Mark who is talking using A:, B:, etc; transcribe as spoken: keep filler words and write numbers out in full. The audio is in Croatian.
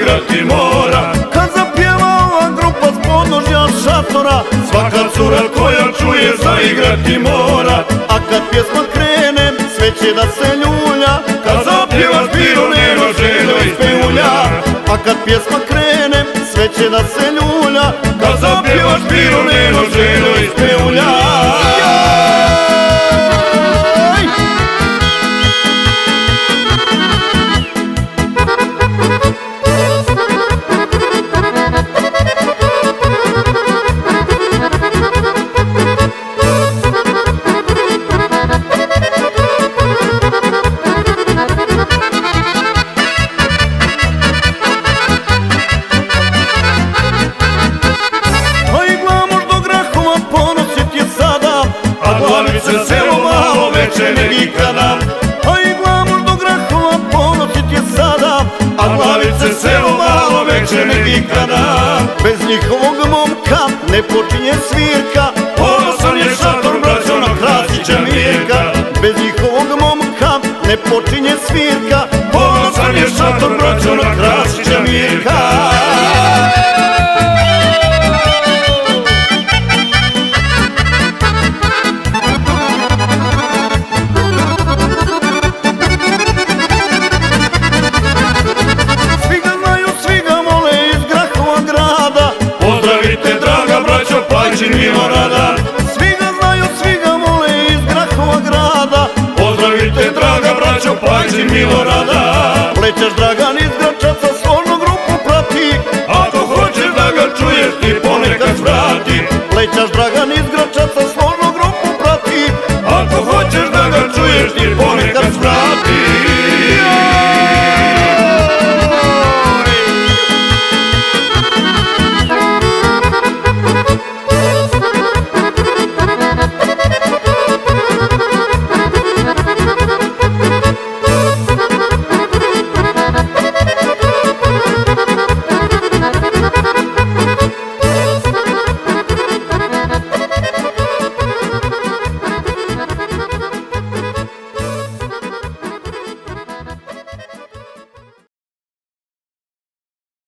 A: zaigrati mora.
B: Kad zapjeva ova grupa s podnožja šatora,
A: Svaka cura koja čuje zaigrati mora.
B: a kad pjesma krene, sve će da se ljulja.
A: Kad zapjevaš biro neno željo ispevulja.
B: A kad pjesma krene, sve će da se ljulja.
A: Kad zapjevaš biro neno željo ispevulja. Glavice selo malo veće nek ikada.
B: A i glamour do Grahova ponosit je sada,
A: A Glavice selo malo veće nek ikada.
B: bez njihovog momka ne počinje svirka.
A: Ponosan je šator braćo na Krasića Mirka.
B: Bez njihovog momka ne počinje svirka.
A: Ponosan je šator braćo na Krasića Mirka. Milorada.
B: Svi ga znaju, svi ga vole iz Grahova grada.
A: Pozdravite draga braćo Pajčin Milorada.
B: Plećaš Dragan iz Gračaca, složnu grupu prati.
A: Ako hoćeš da ga čuješ ti ponekad svrati.
B: Plećaš Dragan iz